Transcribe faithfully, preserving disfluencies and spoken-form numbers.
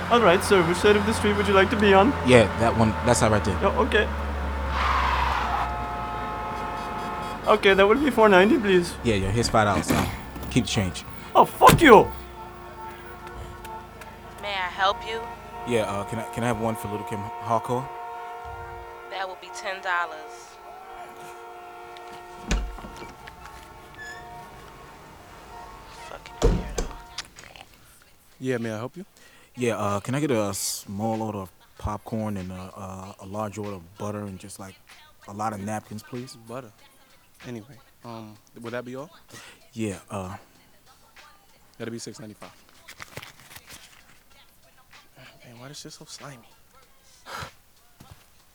All right, sir. Which side of the street would you like to be on? Yeah, that one. That's that right there. Oh, okay. Okay, that would be four ninety, please. Yeah, yeah. Here's five dollars. Uh, keep the change. Oh, fuck you! May I help you? Yeah. Uh, can I can I have one for Little Kim Hardcore? That will be ten dollars. Fucking weirdo. Yeah, may I help you? Yeah. Uh, can I get a small order of popcorn and a, uh, a large order of butter and just like a lot of napkins, please? Butter. Anyway, um, would that be all? Yeah. Uh. That'll be six ninety-five. Man, why this shit so slimy?